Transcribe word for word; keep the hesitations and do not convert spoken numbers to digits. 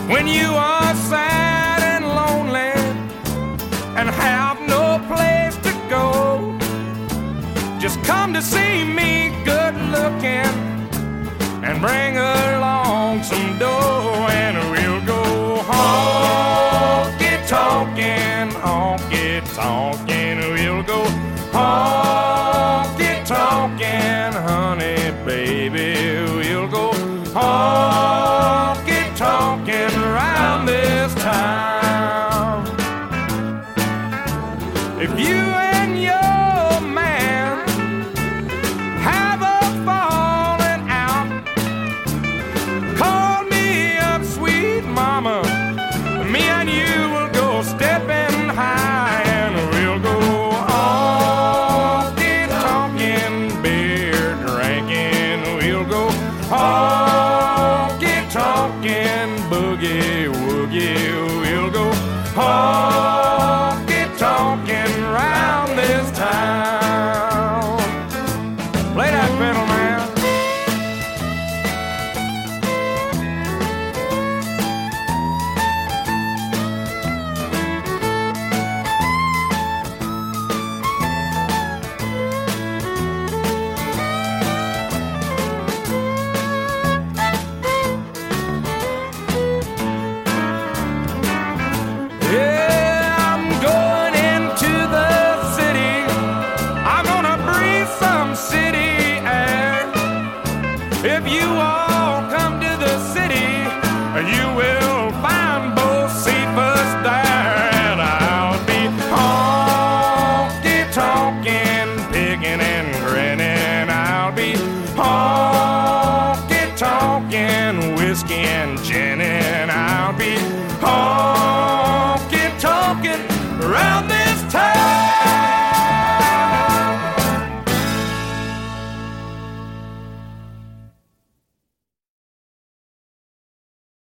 When you are sad and lonely and have no place to go, just come to see me, good looking, and bring along some dough, and we'll go honky tonkin', honky tonkin'. We'll go honky tonkin', honey baby. We'll go honky tonkin' around this town. If you and your man have a falling out, call me up, sweet mama. Me and you will go stepping high, and we'll go honky tonkin', beer drinking. We'll go honky tonkin', boogie woogie. We'll go honky tonkin' round this town. Play that fiddle, man. Yeah, I'm going into the city. I'm gonna breathe some city air. If you all come to the city, you will find both Cephas there, and I'll be honky tonkin', pickin' and grinning. I'll be honky tonkin', whiskey and gin.